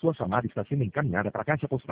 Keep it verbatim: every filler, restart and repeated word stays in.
Sua chamada está sendo encaminhada para a caixa postal